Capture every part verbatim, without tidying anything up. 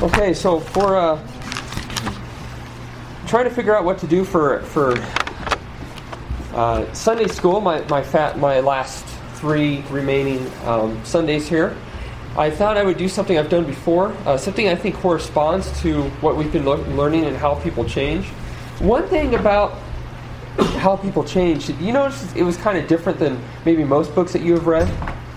Okay, so for uh, trying to figure out what to do for for uh, Sunday school, my my fat my last three remaining um, Sundays here, I thought I would do something I've done before, uh, something I think corresponds to what we've been lo- learning and how people change. One thing about how people change, did you notice it was kind of different than maybe most books that you have read?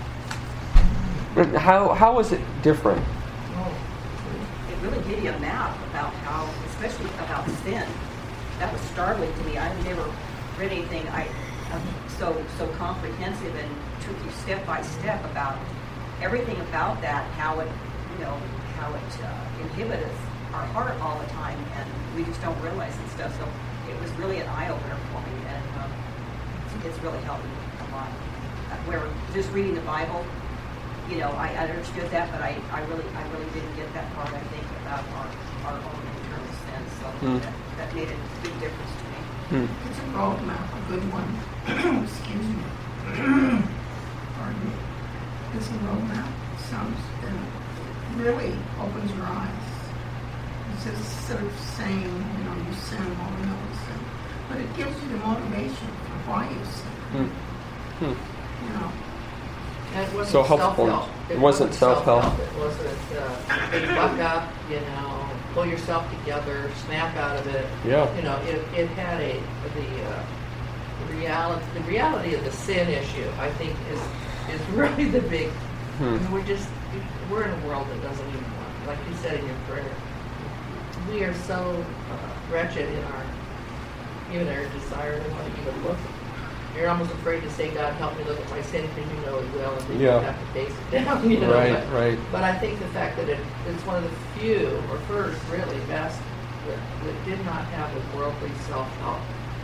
How how was it different? It really gave you a map about how, especially about sin. That was startling to me. I've never read anything I um, so so comprehensive and took you step by step about everything about that, how it you know how it uh, inhibits our heart all the time, and we just don't realize and stuff. So it was really an eye opener for me, and um, it's really helped me a lot. Where just reading the Bible. You know, I understood that, but I, I really I really didn't get that part, I think, about our, our own internal sin. So mm. that, that made a big difference to me. Mm. It's a roadmap, a good one. Excuse me. Pardon me. It's a roadmap. Sounds it really opens your eyes. It's just sort of saying, you know, you sin, well, we know we sin. But it gives you the motivation for why you sin. Mm. Mm. You know. And it wasn't So helpful. self-help. It wasn't self-help. It wasn't uh, big buck up, you know, pull yourself together, snap out of it. Yeah. You know, it, it had a the uh, reality the reality of the sin issue. I think is is really the big. Hmm. I mean, we're just we're in a world that doesn't even want, like you said in your prayer. We are so uh, wretched in our even our desire to want to even look. You're almost afraid to say, God, help me look at my sin, because you know it will, and then Yeah. you have to face it down. You know? Right, but, right. But I think the fact that it, it's one of the few, or first, really, best, that, that did not have a worldly self-help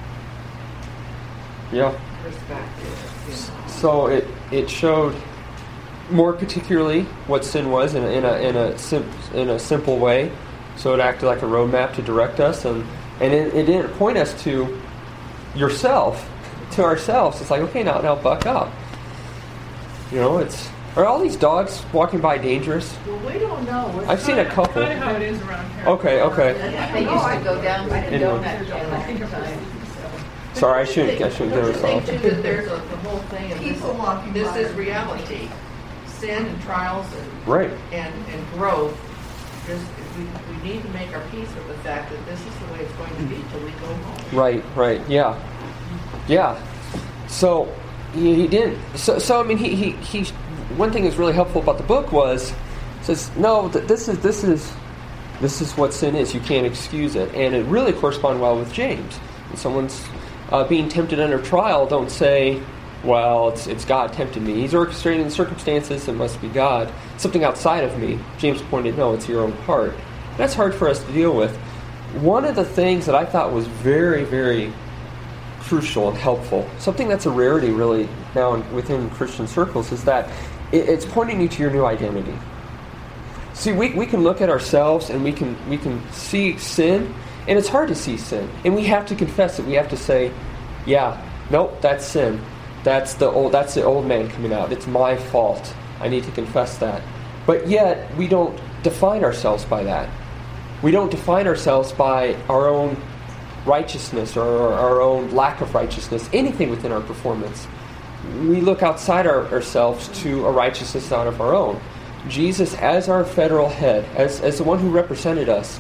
Yeah. perspective. You know? So it it showed more particularly what sin was in a, in a in a sim, in a simple way. So it acted like a roadmap to direct us, and and it, it didn't point us to yourself. To ourselves, it's like, okay, now now buck up. You know, it's are all these dogs walking by dangerous? Well, we don't know. We're I've seen a couple. Kind of how it is around here. Okay, okay. They used to go down by the Anyway. donut shop all the time. Sorry, I shouldn't I shouldn't give Don't you myself. think, too, that there's a, the whole thing of People this, walking this by is are- reality. Sin and trials and Right. and, and growth. Just we, we need to make our peace with the fact that this is the way it's going to be till we go home. Right, right, yeah, yeah. So he, he didn't. So, so I mean, he, he he. One thing that's really helpful about the book was says no. Th- this is this is this is what sin is. You can't excuse it, and it really corresponded well with James. When someone's uh, being tempted under trial, don't say, "Well, it's it's God tempted me. He's orchestrating the circumstances. It must be God. Something outside of me." James pointed, "No, it's your own heart." That's hard for us to deal with. One of the things that I thought was very, very crucial and helpful, something that's a rarity really now in, within Christian circles, is that it, it's pointing you to your new identity. See, we, we can look at ourselves and we can we can see sin, and it's hard to see sin, and we have to confess it. We have to say, yeah, nope, that's sin. That's the old that's the old man coming out. It's my fault. I need to confess that. But yet we don't define ourselves by that. We don't define ourselves by our own righteousness or our own lack of righteousness, anything within our performance. We look outside our, ourselves to a righteousness not of our own. Jesus, as our federal head, as, as the one who represented us,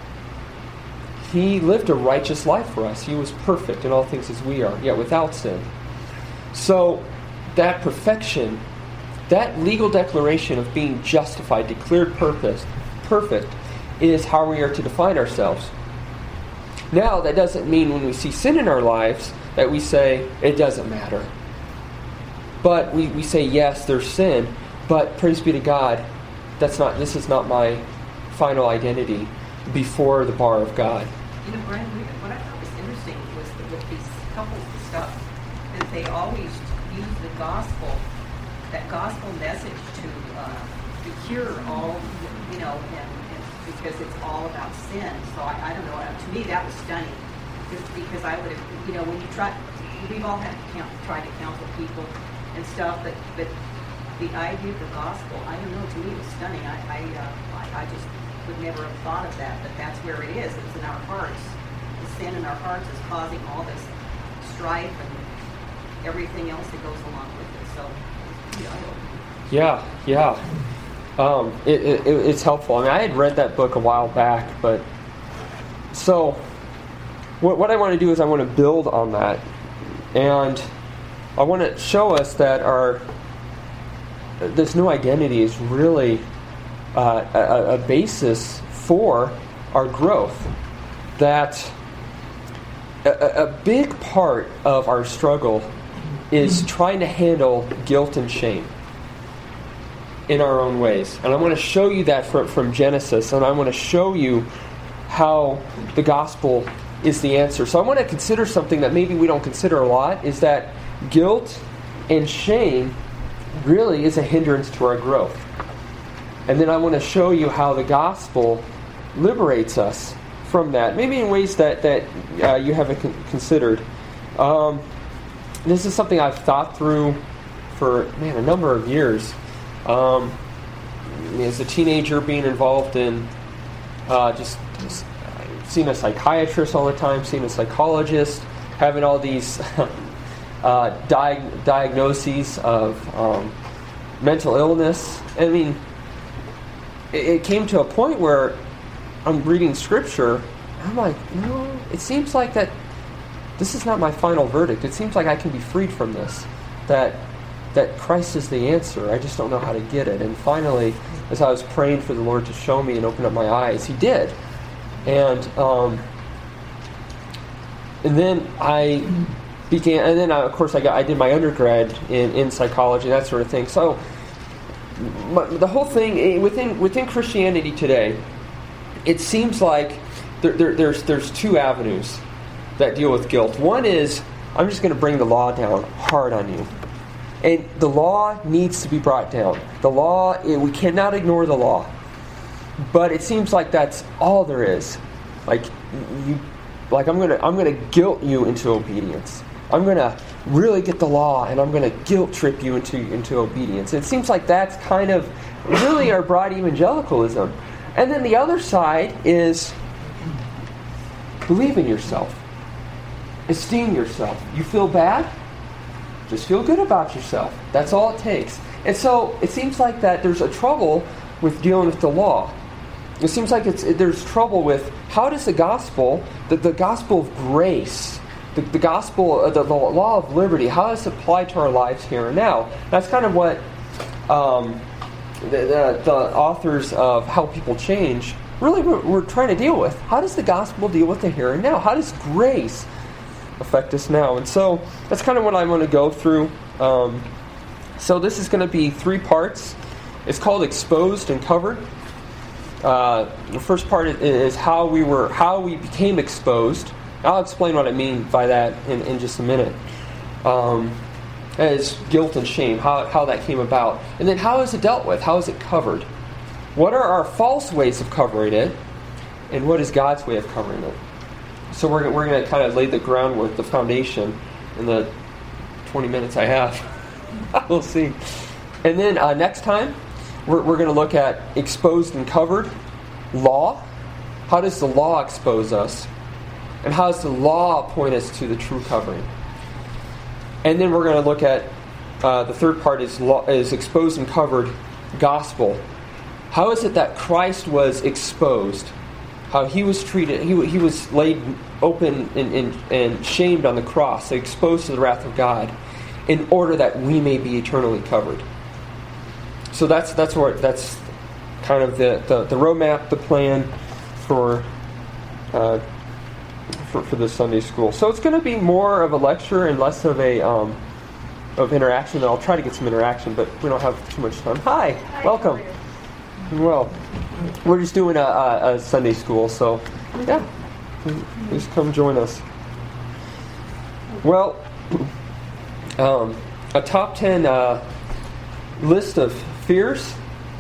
he lived a righteous life for us. He was perfect in all things as we are, yet without sin. So that perfection, that legal declaration of being justified, declared purpose, perfect, is how we are to define ourselves. Now, that doesn't mean when we see sin in our lives that we say, it doesn't matter. But we, we say, yes, there's sin, but praise be to God, that's not. This is not my final identity before the bar of God. You know, Brian, what I thought was interesting was that with these couples and stuff, that they always use the gospel, that gospel message to uh, to cure all, you know, and, and because it's all about sin. So I, I don't know. To me, that was stunning, because, because I would have, you know, when you try, we've all had to count, try to counsel people and stuff, but but the idea of the gospel, I don't know. To me, it was stunning. I I, uh, I, I just would never have thought of that, but that's where it is. It's in our hearts. The sin in our hearts is causing all this strife and everything else that goes along with it. So, you know, Yeah, yeah. Um, it, it, it's helpful. I mean, I had read that book a while back, but so what, what I want to do is I want to build on that, and I want to show us that our this new identity is really uh, a, a basis for our growth. That a, a big part of our struggle is trying to handle guilt and shame in our own ways. And I want to show you that from, from Genesis, and I want to show you how the gospel is the answer. So I want to consider something that maybe we don't consider a lot, is that guilt and shame really is a hindrance to our growth. And then I want to show you how the gospel liberates us from that, maybe in ways that, that uh, you haven't con- considered. Um, this is something I've thought through for, man, a number of years. Um, as a teenager, being involved in uh, just, just seeing a psychiatrist all the time, seeing a psychologist, having all these uh, diag- diagnoses of um, mental illness. I mean, it, it came to a point where I'm reading scripture, and I'm like, you know, it seems like that this is not my final verdict. It seems like I can be freed from this. That that Christ is the answer. I just don't know how to get it. And finally, as I was praying for the Lord to show me and open up my eyes, He did. And um, and then I began, and then I, of course I got I did my undergrad in, in psychology, that sort of thing. So my, the whole thing within within Christianity today, it seems like there, there, there's there's two avenues that deal with guilt. One is, I'm just going to bring the law down hard on you. And the law needs to be brought down. The law, we cannot ignore the law. But it seems like that's all there is. Like you, like I'm gonna, I'm gonna guilt you into obedience. I'm gonna really get the law, and I'm gonna guilt trip you into into obedience. It seems like that's kind of really our broad evangelicalism. And then the other side is believe in yourself, esteem yourself. You feel bad? Just feel good about yourself. That's all it takes. And so it seems like that there's a trouble with dealing with the law. It seems like it's it, there's trouble with how does the gospel, the, the gospel of grace, the, the gospel, uh, the, the law of liberty, how does it apply to our lives here and now? That's kind of what um, the, the, the authors of How People Change really we're, we're trying to deal with. How does the gospel deal with the here and now? How does grace affect us now? And so that's kind of what I'm going to go through. Um, so this is going to be three parts. It's called Exposed and Covered. Uh, the first part is how we were, how we became exposed. I'll explain what I mean by that in, in just a minute. Um, as guilt and shame, how how that came about, and then how is it dealt with? How is it covered? What are our false ways of covering it, and what is God's way of covering it? So we're we're going to kind of lay the groundwork, the foundation, in the twenty minutes I have. We'll see. And then uh, next time, we're we're going to look at exposed and covered law. How does the law expose us, and how does the law point us to the true covering? And then we're going to look at uh, the third part is law, is exposed and covered gospel. How is it that Christ was exposed? How he was treated, he, he was laid open and, and, and shamed on the cross, exposed to the wrath of God, in order that we may be eternally covered. So that's that's what that's kind of the, the, the roadmap, the plan for, uh, for for this Sunday school. So it's going to be more of a lecture and less of a um, of interaction. I'll try to get some interaction, but we don't have too much time. Hi, Hi welcome. Well, we're just doing a, a, a Sunday school, so yeah, please come join us. Well, um, a top ten uh, list of fears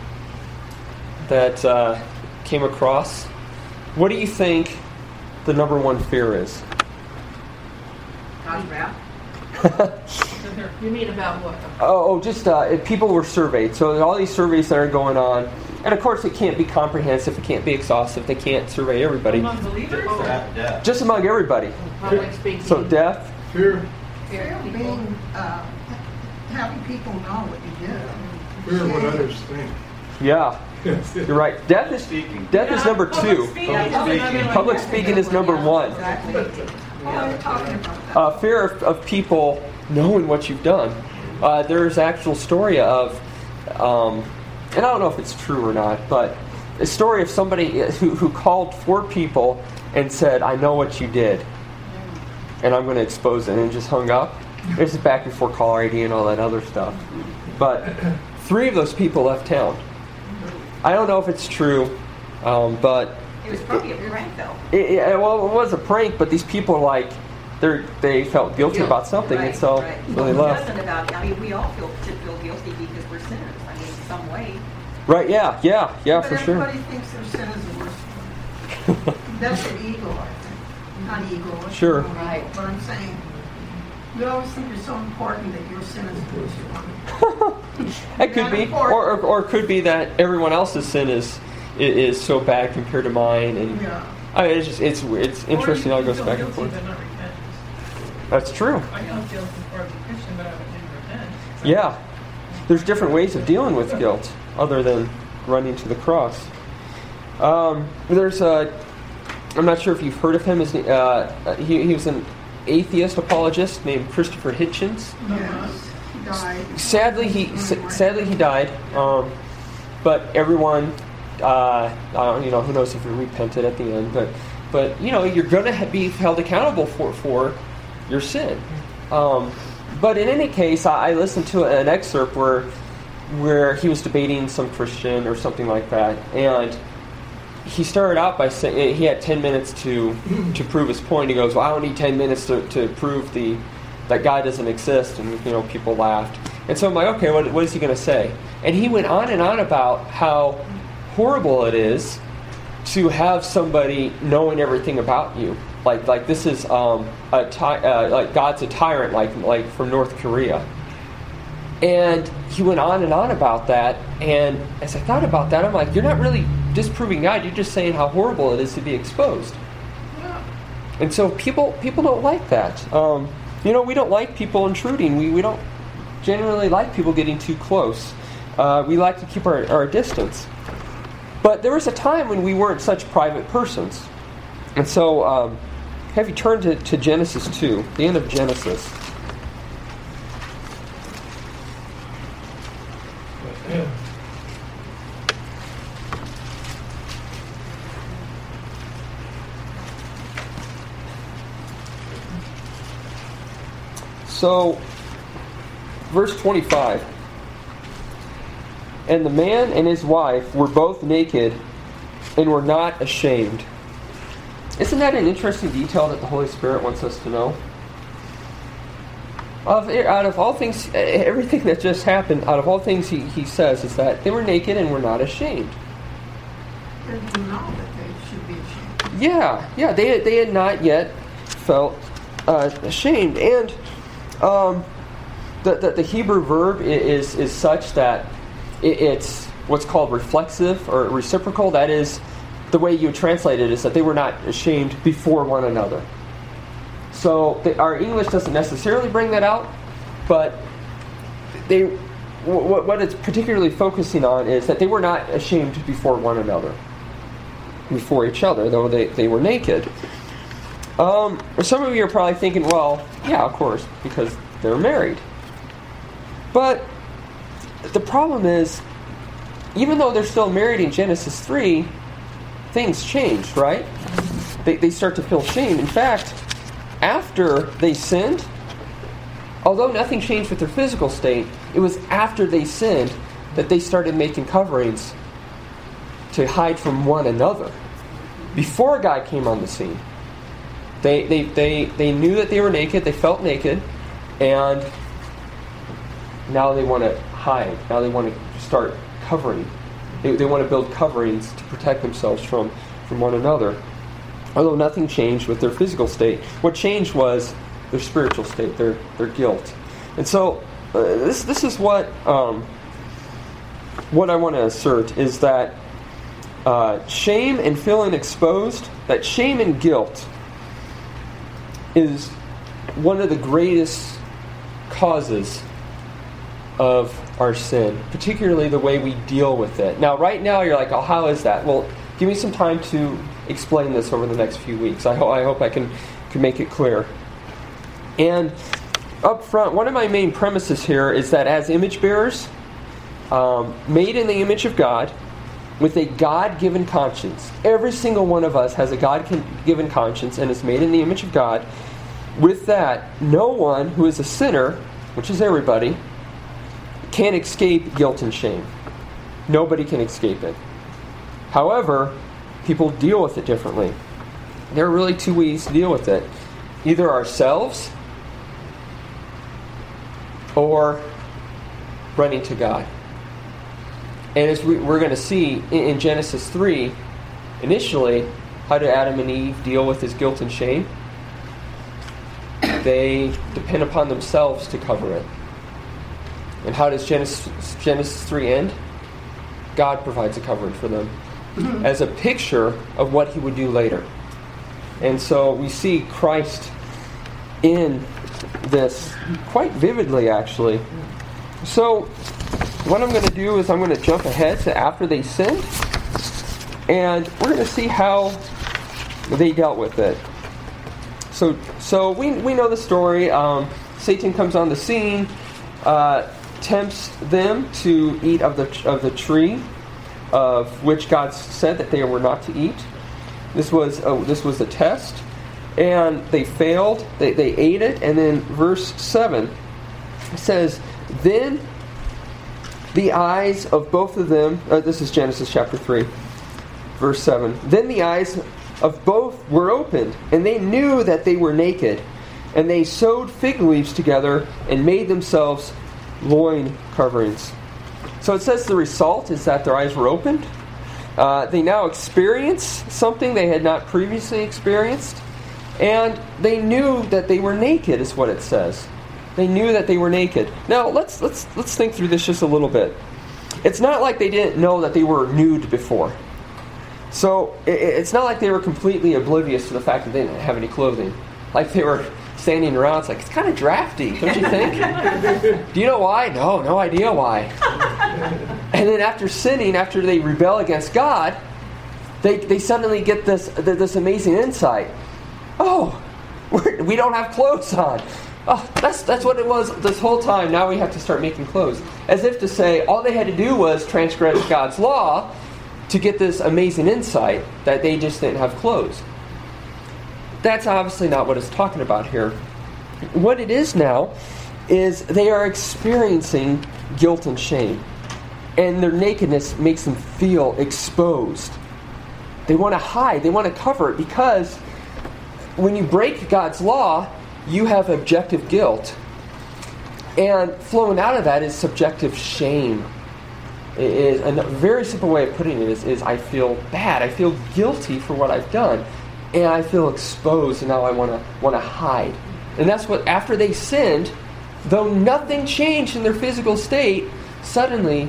that uh, came across. What do you think the number one fear is? God's wrath. You mean about what? Oh, oh just uh, if people were surveyed. So all these surveys that are going on, and of course it can't be comprehensive, it can't be exhaustive, they can't survey everybody. Among believers? Or at death. Just among everybody. Public speaking. So death, Fear, Fear of being, uh, having people know what you did. fear of what others think. yeah, you're right. Death is Speaking. death is number Public two. speaking. Public speaking. Public speaking is number one. Exactly. Oh, you're talking about that. Uh, fear of, of people knowing what you've done. Uh, there's actual story of, um, and I don't know if it's true or not, but a story of somebody who, who called four people and said, "I know what you did, and I'm going to expose it," and just hung up. This is back before caller I D and all that other stuff. But three of those people left town. I don't know if it's true, um, but It was probably a prank, though. it, it, well, it was a prank. But these people are like, they they felt guilty Guilt. about something, Right, and so, right. so they It left. wasn't about, I mean, we all feel, should feel guilty because we're sinners. I mean, in some way. Right? Yeah, yeah, yeah, But for sure. everybody thinks their sin is the worst one. That's an ego, I think. Not ego. it's Sure. not ego, Right. But I'm saying, you always think you're so important that your sin is the worst one. It could be, or, or or it could be that everyone else's sin is is, is so bad compared to mine, and Yeah. I mean, it's just it's it's interesting. Or How you it goes feel back and guilty forth. but not repent. That's true. I don't feel as far as a Christian, but I didn't repent. So- Yeah, there's different ways of dealing with guilt other than running to the cross. Um, there's a, I'm not sure if you've heard of him. His, uh, he, he was an atheist apologist named Christopher Hitchens. Yes. He died. Sadly, he s- sadly he died. Um, but everyone, uh, I don't, you know, who knows if he repented at the end. But but you know, you're going to be held accountable for for your sin. Um, but in any case, I, I listened to an excerpt where where he was debating some Christian or something like that, and he started out by saying he had ten minutes to to prove his point. He goes, "Well, I don't need ten minutes to, to prove the that God doesn't exist," and you know, people laughed. And so I'm like, okay, what, what is he going to say? And he went on and on about how horrible it is to have somebody knowing everything about you. Like like this is um, a ty- uh, like God's a tyrant, like like from North Korea. And he went on and on about that. And as I thought about that, I'm like, you're not really disproving God. You're just saying how horrible it is to be exposed. And so people people don't like that. Um, you know, we don't like people intruding. We we don't generally like people getting too close. Uh, we like to keep our, our distance. But there was a time when we weren't such private persons. And so um, have you turned to, to Genesis two, the end of Genesis. So, verse twenty-five. And the man and his wife were both naked and were not ashamed. Isn't that an interesting detail that the Holy Spirit wants us to know? Of, out of all things, everything that just happened, out of all things he, he says is that they were naked and were not ashamed. They didn't know that they should be ashamed. Yeah, yeah, they, they had not yet felt uh, ashamed. And um, the, the, the Hebrew verb is, is such that it, it's what's called reflexive or reciprocal. That is, the way you translate it is that they were not ashamed before one another. So the, our English doesn't necessarily bring that out, but they what, what it's particularly focusing on is that they were not ashamed before one another, before each other, though they, they were naked. Um, some of you are probably thinking, well, yeah, of course, because they're married. But the problem is, even though they're still married in Genesis three, things changed, right? They, they start to feel shame. In fact, after they sinned, although nothing changed with their physical state, it was after they sinned that they started making coverings to hide from one another. Before God came on the scene, they they, they, they knew that they were naked, they felt naked, and now they want to hide. Now they want to start covering. They, they want to build coverings to protect themselves from, from one another. Although nothing changed with their physical state. What changed was their spiritual state, their, their guilt. And so uh, this this is what um, what I want to assert is that uh, shame and feeling exposed, that shame and guilt is one of the greatest causes of our sin, particularly the way we deal with it. Now, right now, you're like, oh, how is that? Well, give me some time to explain this over the next few weeks. I, ho- I hope I can, can make it clear. And up front, one of my main premises here is that as image bearers, um, made in the image of God, with a God-given conscience, every single one of us has a God-given conscience and is made in the image of God. With that, no one who is a sinner, which is everybody, can escape guilt and shame. Nobody can escape it. However, people deal with it differently. There are really two ways to deal with it. Either ourselves or running to God. And as we, we're going to see in, in Genesis three, initially, how do Adam and Eve deal with this guilt and shame? They depend upon themselves to cover it. And how does Genesis, Genesis three end? God provides a covering for them as a picture of what He would do later. And so we see Christ in this quite vividly, actually. So what I'm going to do is I'm going to jump ahead to after they sinned, and we're going to see how they dealt with it. So, so we we know the story. Um, Satan comes on the scene, uh, tempts them to eat of the of the tree, of which God said that they were not to eat. This was a, this was a test, and they failed. They they ate it, and then verse seven says, "Then the eyes of both of them." Uh, this is Genesis chapter three, verse seven. "Then the eyes of both were opened, and they knew that they were naked, and they sewed fig leaves together and made themselves loin coverings." So it says the result is that their eyes were opened. Uh, they now experience something they had not previously experienced, and they knew that they were naked, is what it says. They knew that they were naked. Now let's let's let's think through this just a little bit. It's not like they didn't know that they were nude before. So it's not like they were completely oblivious to the fact that they didn't have any clothing. Like they were standing around, it's like, it's kind of drafty, don't you think? Do you know why? No, no idea why. And then after sinning, after they rebel against God, they they suddenly get this this amazing insight. Oh, we're, we don't have clothes on. Oh, that's that's what it was this whole time. Now we have to start making clothes. As if to say, all they had to do was transgress God's law to get this amazing insight that they just didn't have clothes. That's obviously not what it's talking about here. What it is now is they are experiencing guilt and shame. And their nakedness makes them feel exposed. They want to hide. They want to cover it because when you break God's law, you have objective guilt. And flowing out of that is subjective shame. It is a very simple way of putting it is, is I feel bad. I feel guilty for what I've done. And I feel exposed, and now I want to want to hide. And that's what, after they sinned, though nothing changed in their physical state, suddenly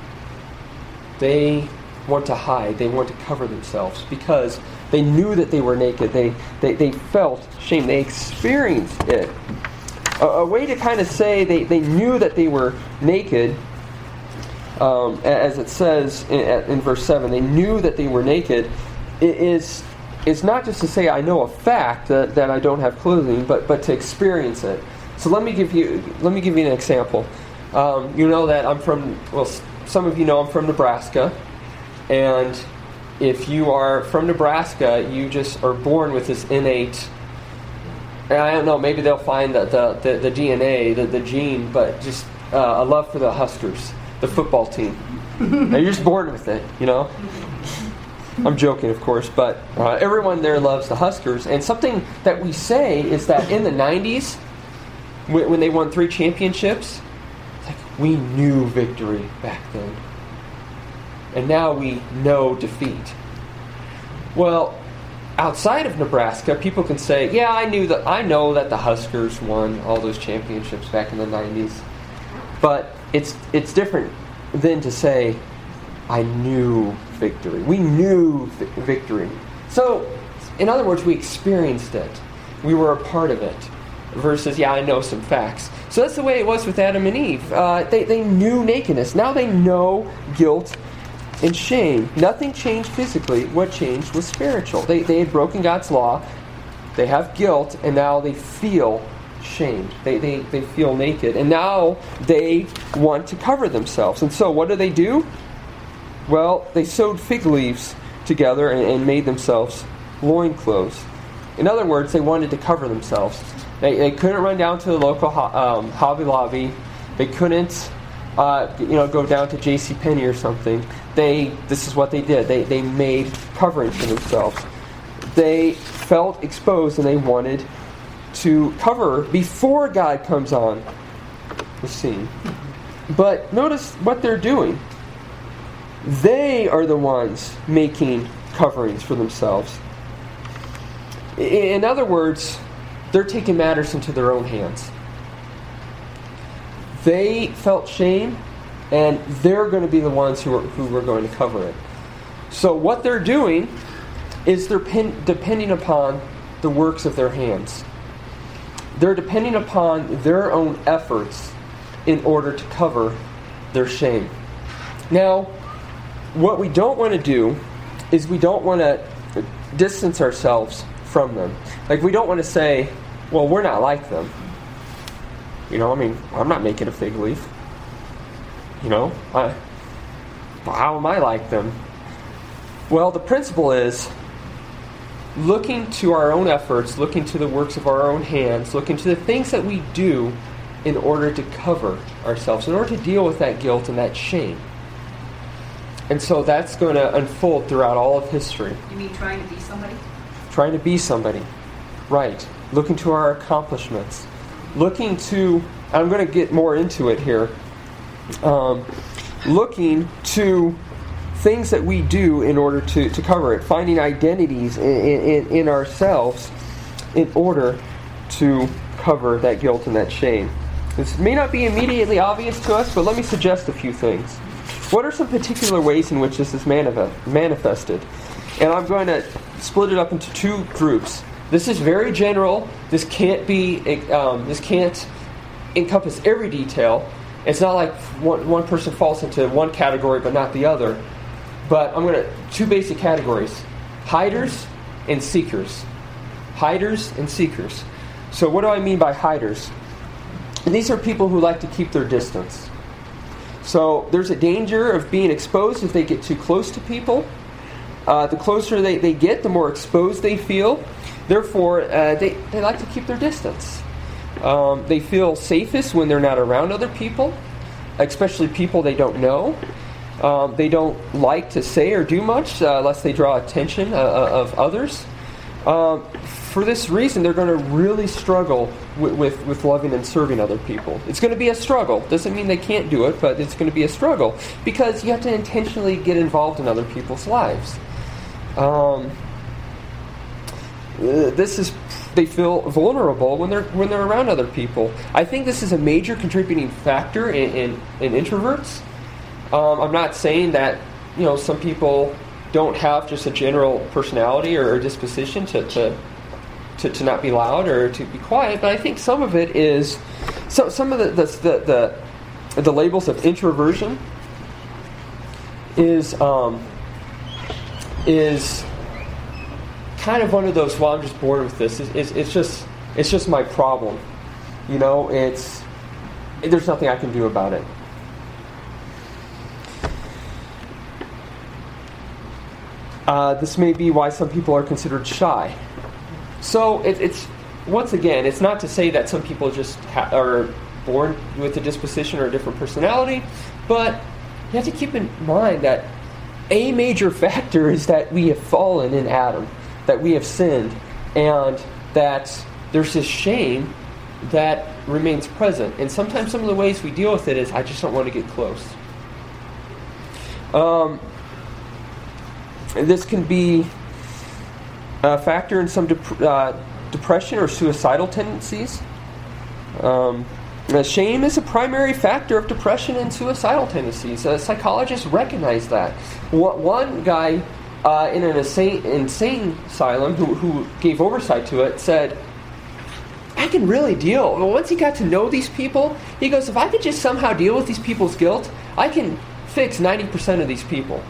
they want to hide. They want to cover themselves because they knew that they were naked. They they, they felt shame. They experienced it. A, a way to kind of say they, they knew that they were naked, um, as it says in, in verse seven, they knew that they were naked, it is... It's not just to say I know a fact that, that I don't have clothing, but, but to experience it. So let me give you let me give you an example. Um, you know that I'm from, well, some of you know I'm from Nebraska, and if you are from Nebraska, you just are born with this innate, and I don't know, maybe they'll find the the, the, the D N A, the, the gene, but just uh, a love for the Huskers, the football team. Now you're just born with it, you know. I'm joking, of course, but uh, everyone there loves the Huskers. And something that we say is that in the nineties, when, when they won three championships, it's like we knew victory back then. And now we know defeat. Well, outside of Nebraska, people can say, yeah, I knew that I know that the Huskers won all those championships back in the nineties. But it's it's different than to say, I knew victory. We knew vi- victory. So, in other words, we experienced it. We were a part of it. Versus, yeah, I know some facts. So that's the way it was with Adam and Eve. Uh, they, they knew nakedness. Now they know guilt and shame. Nothing changed physically. What changed was spiritual. They, they had broken God's law. They have guilt, and now they feel shamed. They, they, they feel naked. And now they want to cover themselves. And so what do they do? Well, they sewed fig leaves together and, and made themselves loincloths. In other words, they wanted to cover themselves. They, they couldn't run down to the local ho- um, Hobby Lobby. They couldn't, uh, you know, go down to JCPenney or something. They, this is what they did. They, they made coverings for themselves. They felt exposed and they wanted to cover before God comes on the scene. But notice what they're doing. They are the ones making coverings for themselves. In other words, they're taking matters into their own hands. They felt shame, and they're going to be the ones who are, who are going to cover it. So what they're doing is they're pin, depending upon the works of their hands. They're depending upon their own efforts in order to cover their shame. Now, what we don't want to do is we don't want to distance ourselves from them. Like, we don't want to say, well, we're not like them. You know, I mean, I'm not making a fig leaf. You know, I, how am I like them? Well, the principle is looking to our own efforts, looking to the works of our own hands, looking to the things that we do in order to cover ourselves, in order to deal with that guilt and that shame. And so that's going to unfold throughout all of history. You mean trying to be somebody? Trying to be somebody. Right. Looking to our accomplishments. Looking to, I'm going to get more into it here, um, looking to things that we do in order to, to cover it. Finding identities in, in, in ourselves in order to cover that guilt and that shame. This may not be immediately obvious to us, but let me suggest a few things. What are some particular ways in which this is manifested? And I'm going to split it up into two groups. This is very general. This can't be. Um, this can't encompass every detail. It's not like one, one person falls into one category but not the other. But I'm going to two basic categories: hiders and seekers. Hiders and seekers. So what do I mean by hiders? And these are people who like to keep their distance. So there's a danger of being exposed if they get too close to people. Uh, the closer they, they get, the more exposed they feel. Therefore, uh, they, they like to keep their distance. Um, they feel safest when they're not around other people, especially people they don't know. Um, they don't like to say or do much uh, unless they draw attention uh, of others. Um, for this reason, they're going to really struggle with, with, with loving and serving other people. It's going to be a struggle. Doesn't mean they can't do it, but it's going to be a struggle because you have to intentionally get involved in other people's lives. Um, this is they feel vulnerable when they're when they're around other people. I think this is a major contributing factor in, in, in introverts. Um, I'm not saying that you know some people don't have just a general personality or, or disposition to, to to to not be loud or to be quiet, but I think some of it is so some of the the the, the, the labels of introversion is um, is kind of one of those. Well, I'm just bored with this. It's, it's, it's just it's just my problem. You know, it's there's nothing I can do about it. Uh, this may be why some people are considered shy. So it, it's once again, it's not to say that some people just ha- are born with a disposition or a different personality, but you have to keep in mind that a major factor is that we have fallen in Adam, that we have sinned, and that there's this shame that remains present. And sometimes some of the ways we deal with it is, I just don't want to get close. Um, this can be a factor in some dep- uh, depression or suicidal tendencies. Um, shame is a primary factor of depression and suicidal tendencies. Uh, psychologists recognize that. One guy uh, in an insane, insane asylum who, who gave oversight to it said, I can really deal. Well, once he got to know these people, he goes, if I could just somehow deal with these people's guilt, I can fix ninety percent of these people.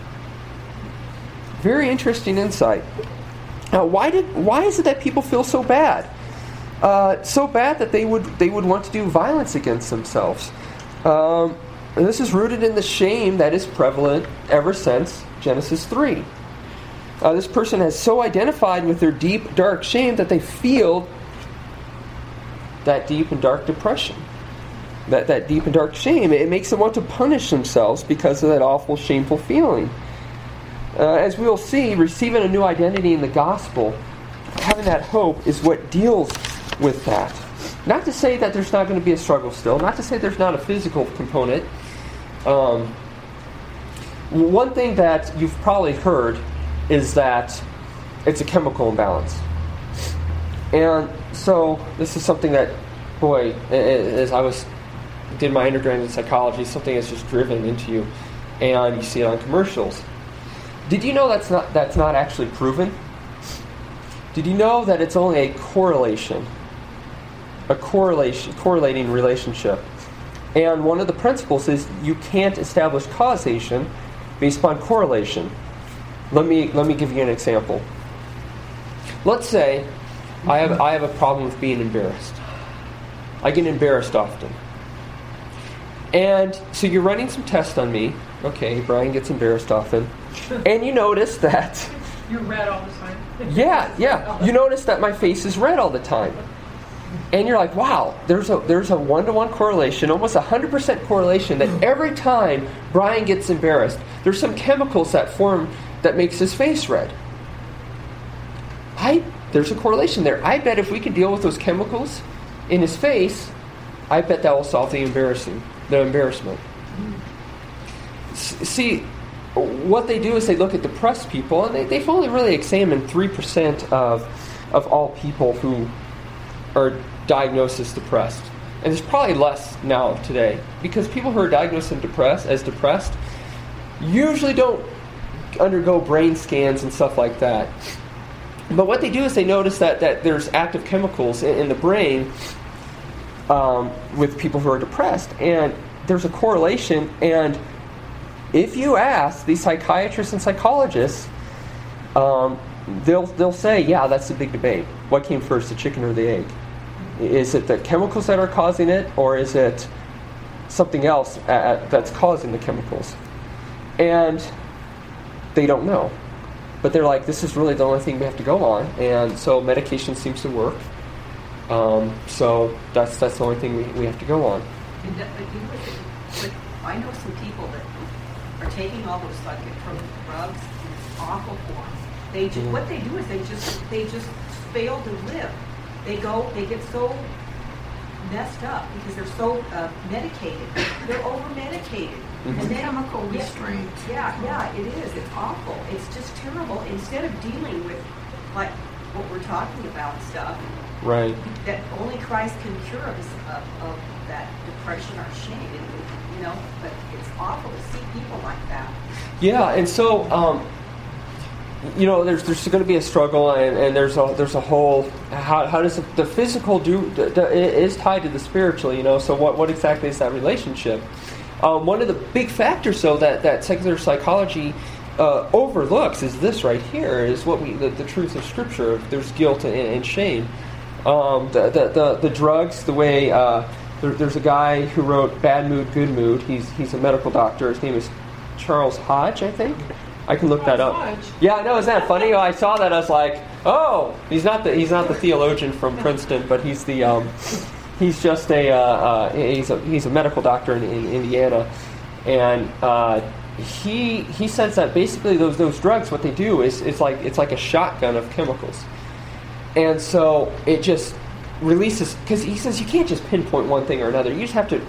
Very interesting insight. Now, why did why is it that people feel so bad? Uh, so bad that they would they would want to do violence against themselves. Um, and this is rooted in the shame that is prevalent ever since Genesis three. Uh, this person has so identified with their deep, dark shame that they feel that deep and dark depression. That, that deep and dark shame. It makes them want to punish themselves because of that awful, shameful feeling. Uh, as we will see, receiving a new identity in the gospel, having that hope, is what deals with that. Not to say that there's not going to be a struggle still. Not to say there's not a physical component. Um, one thing that you've probably heard is that it's a chemical imbalance. And so this is something that, boy, as I was did my undergrad in psychology, something that's just driven into you, and you see it on commercials. Did you know that's not that's not actually proven? Did you know that it's only a correlation, a correlation, correlating relationship? And one of the principles is you can't establish causation based upon correlation. Let me let me give you an example. Let's say I have I have a problem with being embarrassed. I get embarrassed often. And so you're running some tests on me. Okay, Brian gets embarrassed often. And you notice that... You're red all the time. Yeah, yeah. You notice that my face is red all the time. And you're like, wow, there's a there's a one-to-one correlation, almost one hundred percent correlation that every time Brian gets embarrassed, there's some chemicals that form that makes his face red. I There's a correlation there. I bet if we can deal with those chemicals in his face, I bet that will solve the embarrassing, the embarrassment. S- see, what they do is they look at depressed people, and they, they've only really examined three percent of of all people who are diagnosed as depressed. And there's probably less now today, because people who are diagnosed and depressed as depressed usually don't undergo brain scans and stuff like that. But what they do is they notice that, that there's active chemicals in, in the brain um, with people who are depressed. And there's a correlation. And if you ask these psychiatrists and psychologists, um, they'll they'll say, yeah, that's the big debate. What came first, the chicken or the egg? Is it the chemicals that are causing it, or is it something else at, that's causing the chemicals? And they don't know. But they're like, this is really the only thing we have to go on. And so medication seems to work. Um, so that's that's the only thing we, we have to go on. And that, but you know, but I know some people that are taking all those psychotropic drugs in this awful form. They just, Mm. what they do is they just they just fail to live. They go, they get so messed up because they're so uh, medicated. They're over-medicated. Mm-hmm. And then, Chemical yeah, restraint. Yeah, yeah, it is. It's awful. It's just terrible. Instead of dealing with, like, what we're talking about stuff, Right. that only Christ can cure us of, of that depression or shame, and, you know, but it's awful to see people like that. Yeah, and so um, you know, there's there's going to be a struggle, and, and there's a there's a whole how how does the, the physical do the, the, it is tied to the spiritual, you know. So what what exactly is that relationship? Um, one of the big factors, though, that that secular psychology uh, overlooks is this right here: is what we the, the truth of Scripture. There's guilt and, and shame. Um, the, the the the drugs, the way uh, there, there's a guy who wrote Bad Mood, Good Mood. He's he's a medical doctor. His name is Charles Hodge, I think. I can look that up. Hodge. Yeah, I know. Isn't that funny? I saw that. I was like, oh, he's not the he's not the theologian from Princeton, but he's the um, he's just a uh, uh, he's a he's a medical doctor in, in Indiana, and uh, he he says that basically those those drugs, what they do is it's like it's like a shotgun of chemicals, and so it just releases, because he says you can't just pinpoint one thing or another. You just have to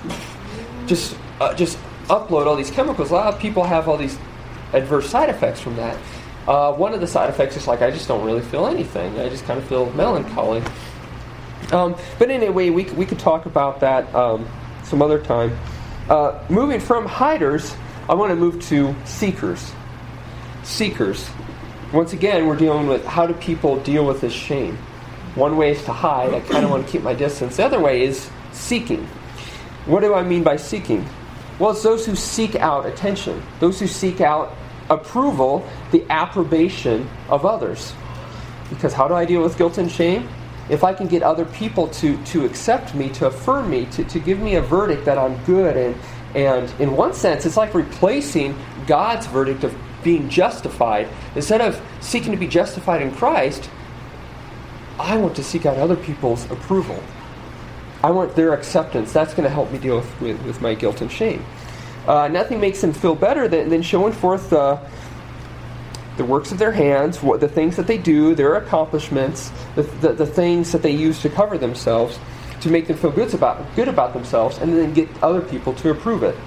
just uh, just upload all these chemicals. A lot of people have all these adverse side effects from that. Uh, one of the side effects is like I just don't really feel anything. I just kind of feel melancholy. Um, but anyway, we we could talk about that um, some other time. Uh, moving from hiders, I want to move to seekers. Seekers. Once again, we're dealing with how do people deal with this shame. One way is to hide. I kind of want to keep my distance. The other way is seeking. What do I mean by seeking? Well, it's those who seek out attention. Those who seek out approval, the approbation of others. Because how do I deal with guilt and shame? If I can get other people to, to accept me, to affirm me, to, to give me a verdict that I'm good, and, and in one sense, it's like replacing God's verdict of being justified. Instead of seeking to be justified in Christ, I want to seek out other people's approval. I want their acceptance. That's going to help me deal with, with, with my guilt and shame. Uh, nothing makes them feel better than, than showing forth uh, the works of their hands, what, the things that they do, their accomplishments, the, the, the things that they use to cover themselves, to make them feel good about, good about themselves, and then get other people to approve it.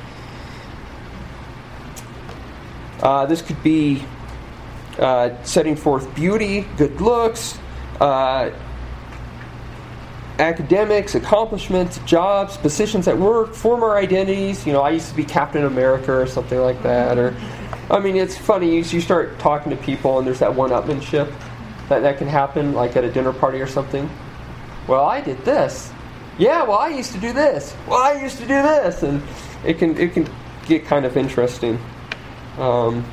Uh, this could be uh, setting forth beauty, good looks, uh, academics, accomplishments, jobs, positions at work, former identities. You know, I used to be Captain America or something like that. Or, I mean, it's funny. You, you start talking to people and there's that one-upmanship that, that can happen, like at a dinner party or something. Well, I did this. Yeah, well, I used to do this. Well, I used to do this. And it can it can get kind of interesting. Um,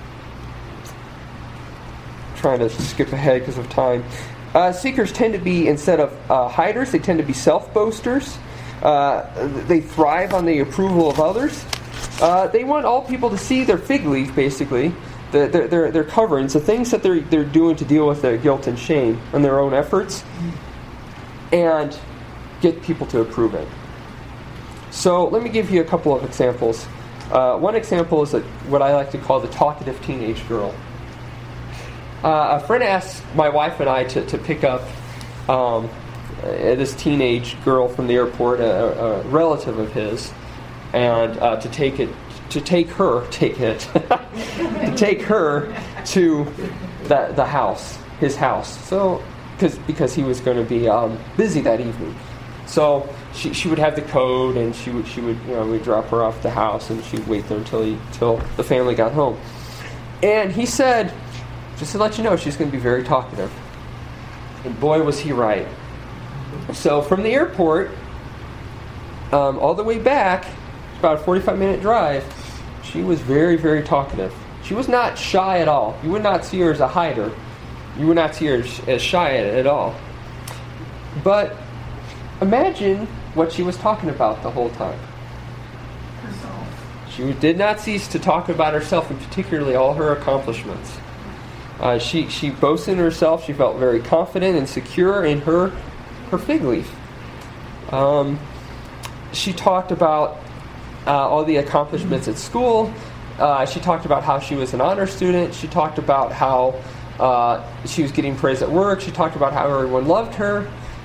trying to skip ahead because of time. Uh, seekers tend to be, instead of uh, hiders, they tend to be self-boasters. Uh, they thrive on the approval of others. Uh, they want all people to see their fig leaf, basically, the, their, their, their coverings, the things that they're, they're doing to deal with their guilt and shame and their own efforts, and get people to approve it. So let me give you a couple of examples. Uh, one example is that what I like to call the talkative teenage girl. Uh, a friend asked my wife and I to, to pick up um, uh, this teenage girl from the airport, a, a relative of his, and uh, to take it, to take her, take it, to take her to the the house, his house. So, because because he was going to be um, busy that evening, so she she would have the code, and she would she would you know we'd drop her off at the house, and she'd wait there until he till the family got home. And he said, just to let you know, she's going to be very talkative. And boy, was he right. So from the airport, um, all the way back, about a forty-five minute drive, she was very, very talkative. She was not shy at all. You would not see her as a hider. You would not see her as shy at, at all. But imagine what she was talking about the whole time. Herself. She did not cease to talk about herself, and particularly all her accomplishments. Uh, she she boasted in herself. She felt very confident and secure in her her fig leaf. Um, she talked about uh, all the accomplishments at school. Uh, she talked about how she was an honor student. She talked about how uh, she was getting praise at work. She talked about how everyone loved her.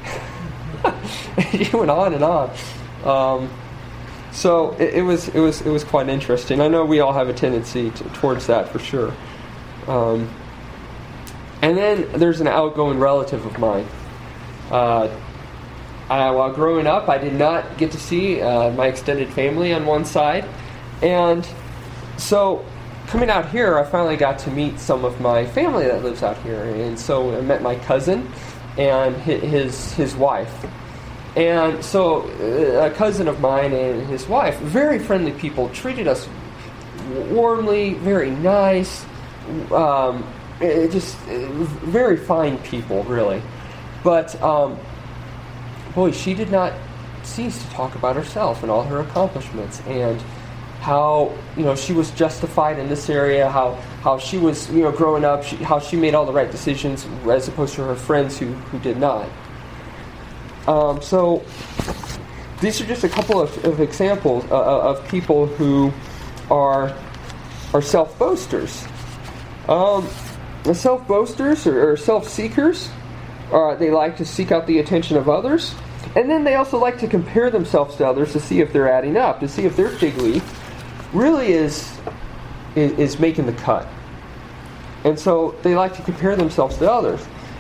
She went on and on. Um, so it, it was it was it was quite interesting. I know we all have a tendency to, towards that for sure. Um, And then there's an outgoing relative of mine. Uh, I, while growing up, I did not get to see uh, my extended family on one side. And so coming out here, I finally got to meet some of my family that lives out here. And so I met my cousin and his, his wife. And so a cousin of mine and his wife, very friendly people, treated us warmly, very nice, um, It just it very fine people, really. But um, boy, she did not cease to talk about herself and all her accomplishments, and how you know she was justified in this area, how how she was you know growing up, she, how she made all the right decisions as opposed to her friends who who did not. Um, so these are just a couple of, of examples uh, of people who are are self-boasters. Um, The self-boasters or, or self-seekers, uh, they like to seek out the attention of others. And then they also like to compare themselves to others to see if they're adding up, to see if their fig leaf really is, is, is making the cut. And so they like to compare themselves to others,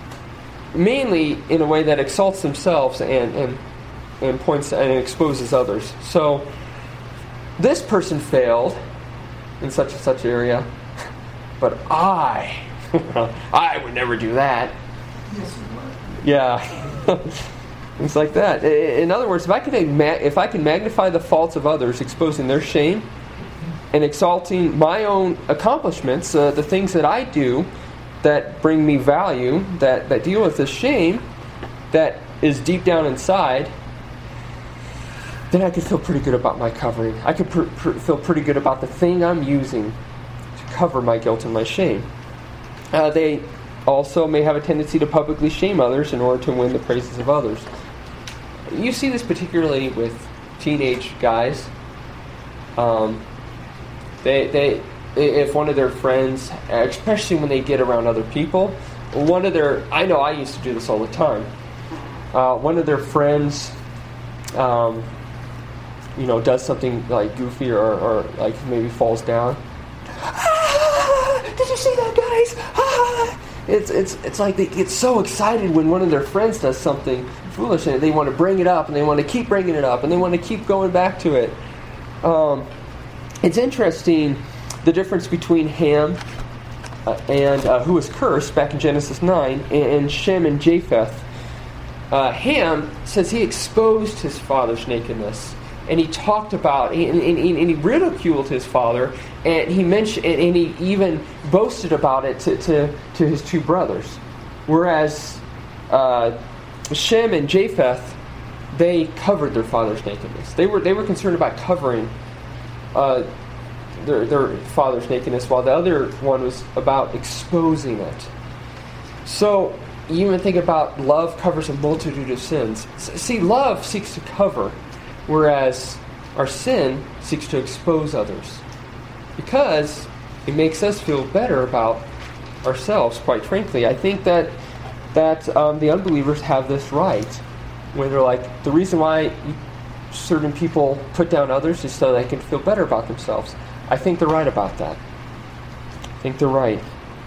mainly in a way that exalts themselves and and, and points and exposes others. So this person failed in such and such area, but I, I would never do that. Yes, you would. Yeah, things like that. In other words, if I can if I can magnify the faults of others, exposing their shame, and exalting my own accomplishments, uh, the things that I do that bring me value, that, that deal with the shame that is deep down inside, then I could feel pretty good about my covering. I could pr- pr- feel pretty good about the thing I'm using to cover my guilt and my shame. Uh, they also may have a tendency to publicly shame others in order to win the praises of others. You see this particularly with teenage guys. Um, they, they, if one of their friends, especially when they get around other people, one of their, I know I used to do this all the time. Uh, one of their friends, um, you know, does something like goofy or, or like maybe falls down. Ah, did you see that, guys? Ah! It's it's it's like they get so excited when one of their friends does something foolish, and they want to bring it up, and they want to keep bringing it up, and they want to keep going back to it. Um, it's interesting the difference between Ham uh, and uh, who was cursed back in Genesis nine, and, and Shem and Japheth. Uh, Ham says he exposed his father's nakedness, and he talked about and, and, and he ridiculed his father, and he mentioned and, and he even boasted about it to, to, to his two brothers. Whereas uh, Shem and Japheth, they covered their father's nakedness. They were they were concerned about covering uh, their their father's nakedness, while the other one was about exposing it. So you even think about love covers a multitude of sins. See, love seeks to cover, whereas our sin seeks to expose others. Because it makes us feel better about ourselves, quite frankly. I think that that um, the unbelievers have this right, where they're like, the reason why certain people put down others is so they can feel better about themselves. I think they're right about that. I think they're right.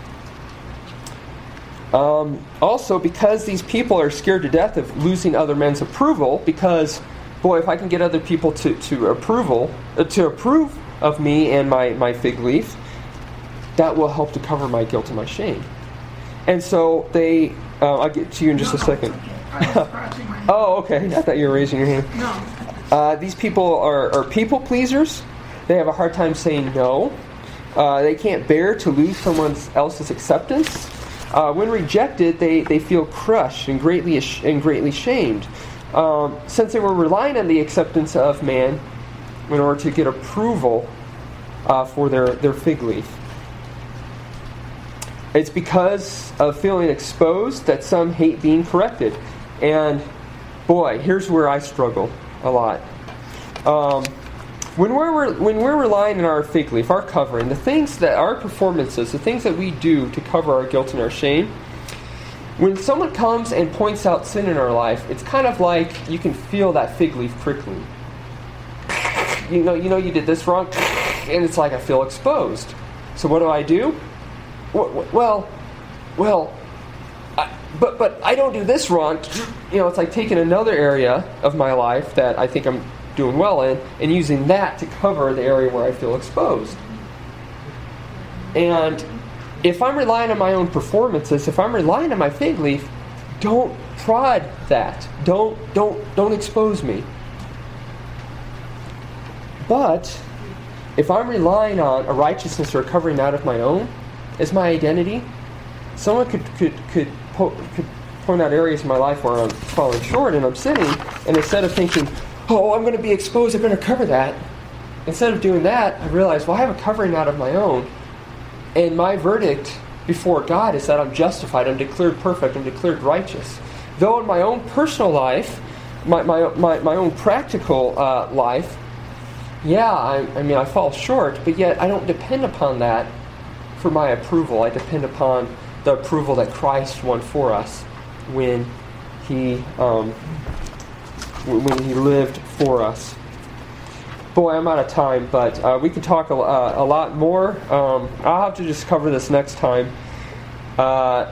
Um, also, because these people are scared to death of losing other men's approval, because, boy, if I can get other people to, to approval, uh, to approve of me and my, my fig leaf, that will help to cover my guilt and my shame. And so they, uh, I'll get to you in just No, a second. it's okay. I was scratching my head. Oh, okay. I thought you were raising your hand. No. Uh, these people are, are people pleasers. They have a hard time saying no. Uh, they can't bear to lose someone else's acceptance. Uh, when rejected, they, they feel crushed and greatly ash- and greatly shamed. Um, since they were relying on the acceptance of man in order to get approval uh, for their, their fig leaf. It's because of feeling exposed that some hate being corrected. And boy, here's where I struggle a lot. Um, when we're when we're relying on our fig leaf, our covering, the things that our performances, the things that we do to cover our guilt and our shame, when someone comes and points out sin in our life, it's kind of like you can feel that fig leaf prickling. You know, you know, you did this wrong, and it's like I feel exposed. So what do I do? Well, well, I, but but I don't do this wrong. You know, it's like taking another area of my life that I think I'm doing well in, and using that to cover the area where I feel exposed. And if I'm relying on my own performances, if I'm relying on my fig leaf, don't prod that. Don't don't don't expose me. But if I'm relying on a righteousness or a covering out of my own as my identity, someone could could could, po- could point out areas in my life where I'm falling short and I'm sinning, and instead of thinking, oh, I'm going to be exposed, I'm going to cover that, instead of doing that, I realize, well, I have a covering out of my own, and my verdict before God is that I'm justified, I'm declared perfect, I'm declared righteous. Though in my own personal life, my my my, my own practical uh, life, yeah, I, I mean, I fall short, but yet I don't depend upon that for my approval. I depend upon the approval that Christ won for us when He um, when He lived for us. Boy, I'm out of time, but uh, we can talk a, uh, a lot more. Um, I'll have to just cover this next time. Uh,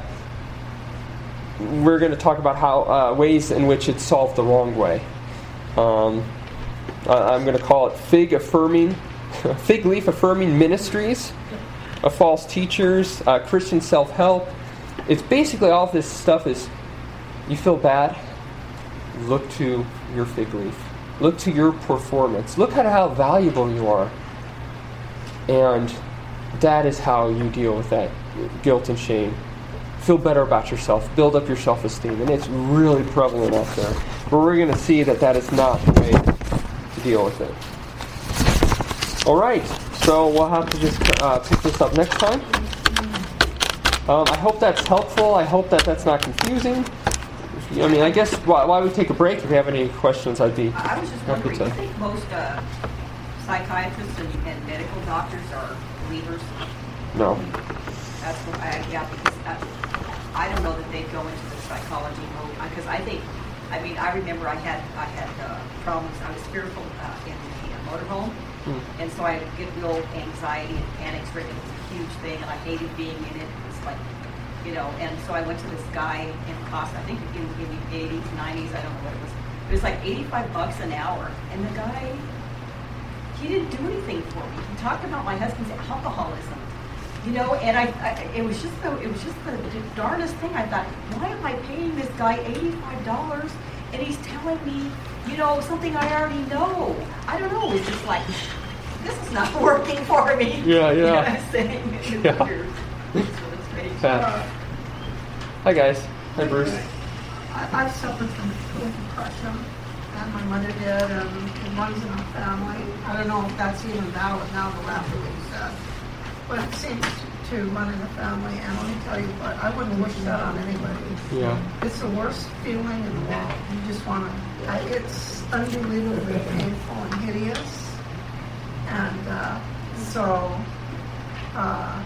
we're going to talk about how uh, ways in which it's solved the wrong way. Um, uh, I'm going to call it fig affirming, fig leaf affirming ministries of false teachers, uh, Christian self-help. It's basically all of this stuff is, you feel bad, look to your fig leaf. Look to your performance. Look at how valuable you are. And that is how you deal with that guilt and shame. Feel better about yourself. Build up your self-esteem. And it's really prevalent out there. But we're going to see that that is not the way to deal with it. All right. So we'll have to just uh, pick this up next time. Um, I hope that's helpful. I hope that that's not confusing. I mean, I guess why, why we take a break. If you have any questions, I'd be I was just happy wondering, do you to. think most uh, psychiatrists and, and medical doctors are believers? No. That's what I, yeah, because I, I don't know that they'd go into the psychology mode. Because I think, I mean, I remember I had I had uh, problems. I was fearful uh, in the uh, motorhome, Hmm. and so I would get real anxiety and panic stricken. It was a huge thing, and I hated being in it. It was like, you know, and so I went to this guy in Costa, I think in, in the eighties, nineties, I don't know what it was. It was like eighty-five bucks an hour, and the guy, he didn't do anything for me. He talked about my husband's alcoholism. You know, and I, I it was just the it was just the, the darndest thing. I thought, why am I paying this guy eighty-five dollars and he's telling me, you know, something I already know? I don't know. It's just like, this is not working for me. Yeah, yeah. You know what I'm saying? It's Yeah. weird. It's really strange. Yeah. Hi guys. Hi Bruce. I, I suffered from school depression, and my mother did, and it runs in our family. I don't know if that's even valid now, the after what you said, but it seems to run in the family. And let me tell you what, I wouldn't wish that on anybody. Yeah. It's the worst feeling in the world. You just want to. It's unbelievably painful and hideous, and uh, so. Uh,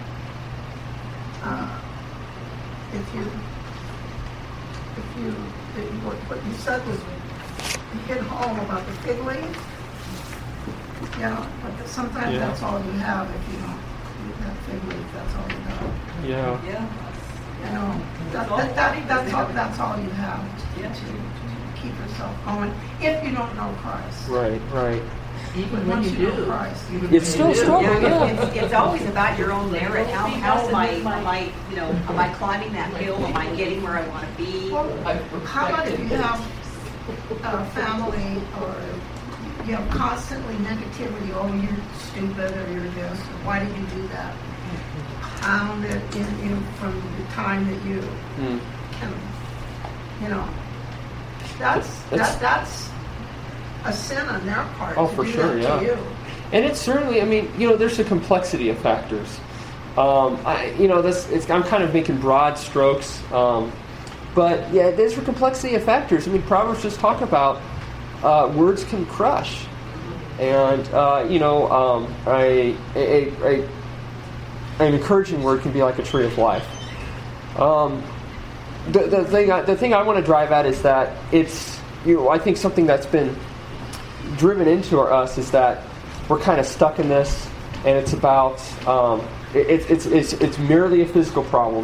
uh, if you if you, if you what, what you said was hit home about the fig leaf, yeah, but sometimes Yeah. that's all you have. If you don't eat that fig leaf, that's all you have. Yeah. Yeah. You know, that, that, that, that's all that's all you have to, to, to keep yourself going if you don't know Christ. Right. Right. Even But when once you you know do. Christ, even It's when still you do. struggle. Yeah, yeah. it's, it's always about your own merit. How, how am I, am I, you know, am I climbing that hill? Am I getting where I want to be? well, I how about if respect you it. have a family or you have constantly negativity, oh, you're stupid or you're this, or why did you do that? Pound it in you from the time that you Hmm. can, you know, that's, It's- that, that's a sin on their part Oh, to for do sure, that yeah. to you. And it's certainly, I mean, you know, there's a complexity of factors. Um, I, you know, this it's, I'm kind of making broad strokes, um, but yeah, there's a complexity of factors. I mean, Proverbs just talk about uh, words can crush, and uh, you know, um, a, a, a, an encouraging word can be like a tree of life. Um, the, the thing, I, the thing I want to drive at is that it's, you know, I think something that's been driven into us is that we're kind of stuck in this, and it's about um, it, it's it's it's merely a physical problem.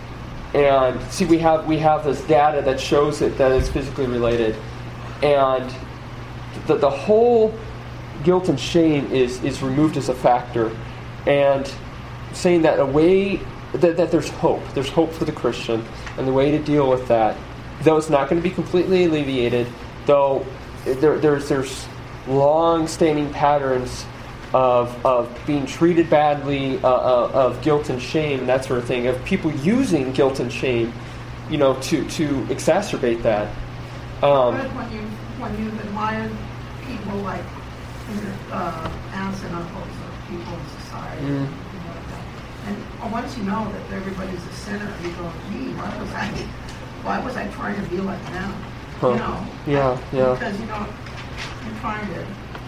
And see, we have we have this data that shows it that it's physically related, and the the whole guilt and shame is is removed as a factor, and saying that a way that, that there's hope, there's hope for the Christian, and the way to deal with that, though it's not going to be completely alleviated, though there, there's there's long-standing patterns of of being treated badly, uh, uh, of guilt and shame, and that sort of thing, of people using guilt and shame, you know, to to exacerbate that. Um, But when you when you've admired people like your uh, aunts and uncles or people in society, Mm. you know, that- and once you know that everybody's a sinner, you go, gee, why was I why was I trying to be like them? Huh. You know, Yeah, yeah. because you don't you're trying to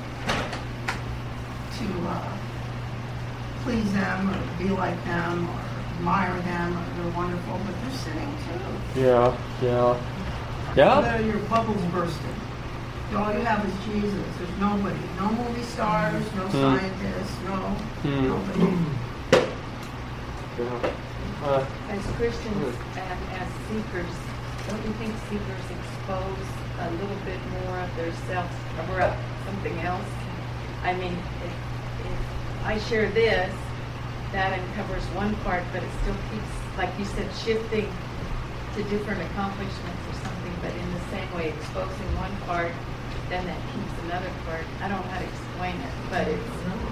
to uh, please them or be like them or admire them or they're wonderful, but they're sinning too. yeah, yeah, yeah. Whether your bubble's bursting. All you have is Jesus. There's nobody. No movie stars, no Hmm. scientists, no Hmm. nobody. Yeah. Uh, As Christians and as seekers, don't you think seekers expose a little bit more of their selves, cover up something else? I mean, if, if I share this, that uncovers one part, but it still keeps, like you said, shifting to different accomplishments or something, but in the same way, exposing one part, then that keeps another part. I don't know how to explain it, but it's,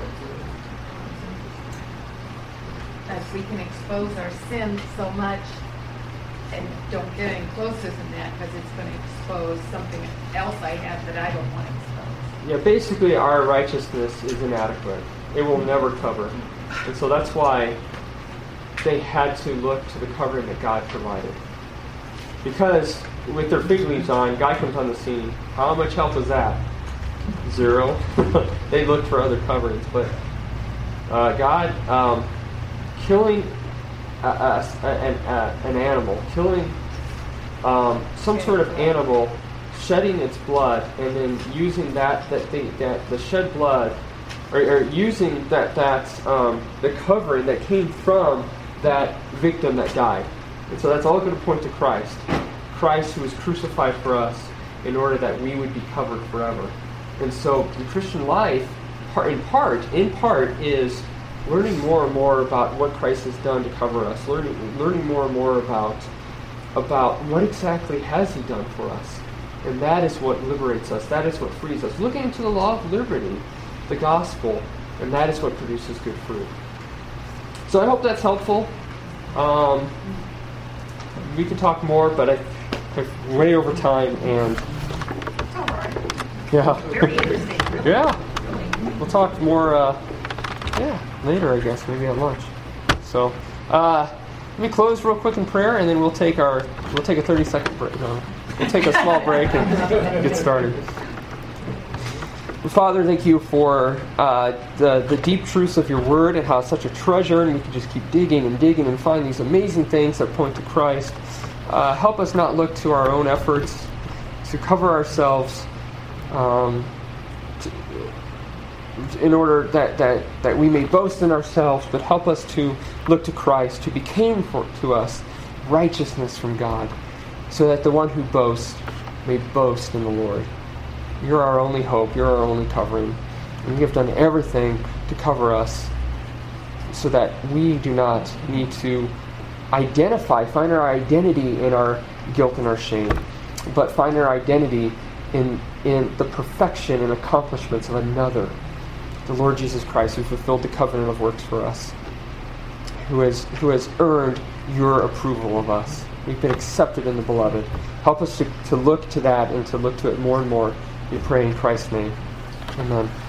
as we can expose our sin so much and don't get any closer than that because it's going to expose something else I have that I don't want to expose. Yeah, basically our righteousness is inadequate. It will never cover. And so that's why they had to look to the covering that God provided. Because with their fig leaves on, God comes on the scene. How much help was that? Zero. They looked for other coverings. But uh, God, um, killing a, a, a, an, a, an animal, killing um, some sort of animal, shedding its blood, and then using that, that, the, that the shed blood, or, or using that, that um, the covering that came from that victim that died. And so that's all going to point to Christ. Christ who was crucified for us in order that we would be covered forever. And so the Christian life, in part, in part, is learning more and more about what Christ has done to cover us. Learning, learning more and more about, about what exactly has He done for us. And that is what liberates us. That is what frees us. Looking into the law of liberty, the gospel, and that is what produces good fruit. So I hope that's helpful. Um, we can talk more, but I, I'm way over time, and It's all right. yeah, Very interesting. Really. yeah, we'll talk more. Uh, yeah, later, I guess, maybe at lunch. So uh, let me close real quick in prayer, and then we'll take our we'll take a thirty second break. No, we'll take a small break and get started. Father, thank you for uh, the, the deep truths of your word and how it's such a treasure, and we can just keep digging and digging and find these amazing things that point to Christ. Uh, help us not look to our own efforts to cover ourselves um, to, in order that, that, that we may boast in ourselves, but help us to look to Christ, who became for, to us righteousness from God, so that the one who boasts may boast in the Lord. You're our only hope. You're our only covering. And you have done everything to cover us so that we do not need to identify, find our identity in our guilt and our shame, but find our identity in, in the perfection and accomplishments of another, the Lord Jesus Christ, who fulfilled the covenant of works for us, who has, who has earned your approval of us. We've been accepted in the Beloved. Help us to, to look to that and to look to it more and more. We pray in Christ's name. Amen.